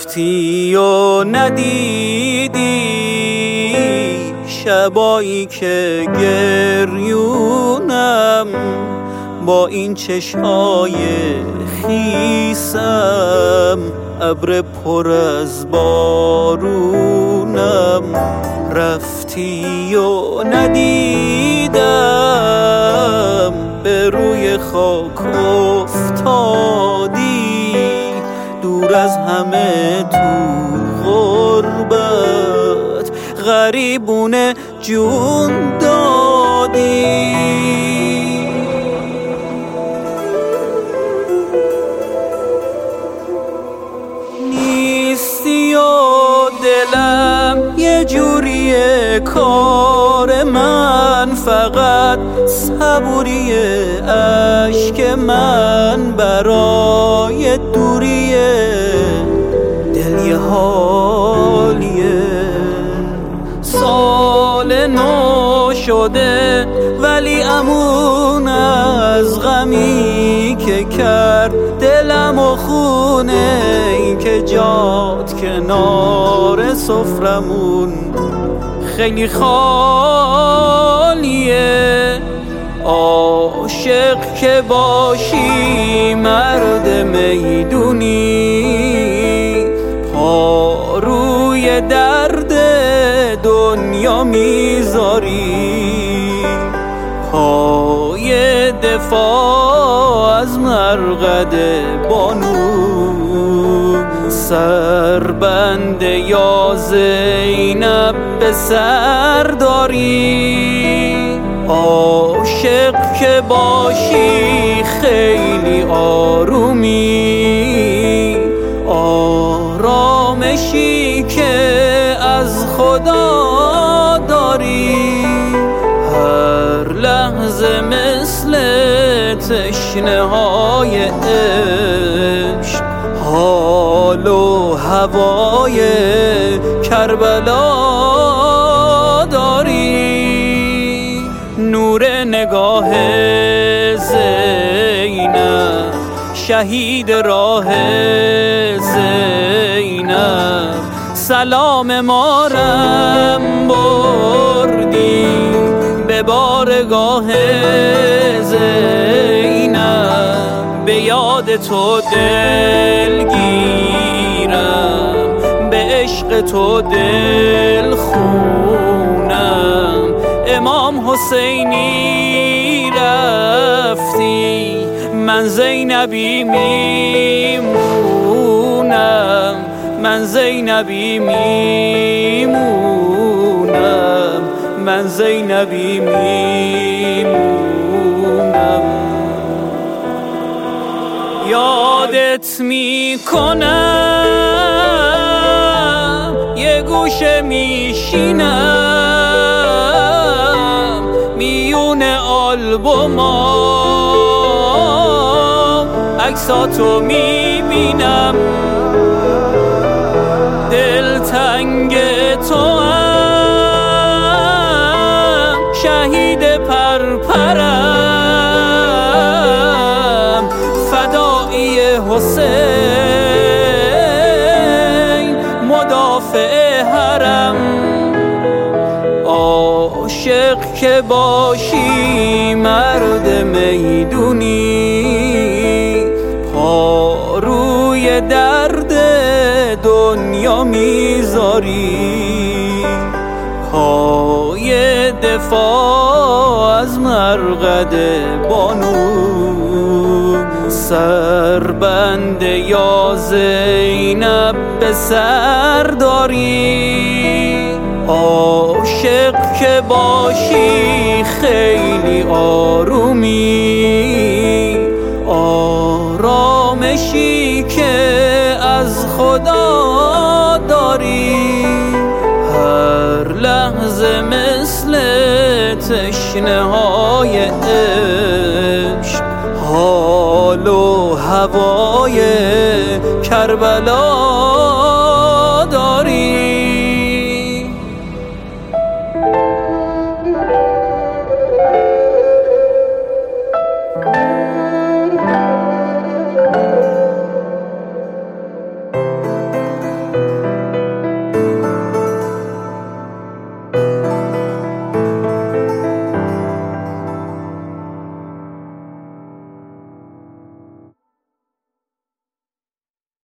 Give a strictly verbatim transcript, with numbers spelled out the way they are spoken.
رفتی و ندیدی شبایی که گریونم با این چشمای خیسم، ابر پر از بارونم. رفتی و ندیدم به روی خاک افتادی، دور از همه تو غربت غریبونه جون دادی. نیستی و دلم یه جوریه، کار من فقط صبوریه، عشق من برای دوریه، دل یه حالیه. سال نو شده ولی امون از غمی که کرد دلم و خونه، این که جات کنار سفرمون خیلی خالیه. عاشق که باشی مرد میدونی، پا روی درد دنیا میذاری، پای دفاع از مرقد بانو، سربند یا زینب به سر داری. عاشق که باشی خیلی آرومی، آرامشی که از خدا داری، هر لحظه مثل تشنه های عشق، حال و هوای کربلا داری. نور نگاه زینب، شهید راه زینب، سلام مارم بردی به بارگاه زینب. به یاد تو دل گیرم، به عشق تو دل خونم. امام حسینی رفتی، من زینبی میمونم، من زینبی میمونم، من زینبی میمونم. یادت میکنم یه گوشه میشینم، میون آلبومام عکساتو میبینم، دلتنگ تو هم شهید پرپرم، فدایی حسین مدافع حرم. عاشق که باشی مرد میدونی، پا روی درد دنیا میذاری، پای دفاع از مرقد بانو، سربند یا زینب به سر داری. عاشق که باشی خیلی آرومی، آرامشی که از خدا داری، هر لحظه مثل تشنه های عشق، حال و هوای کربلا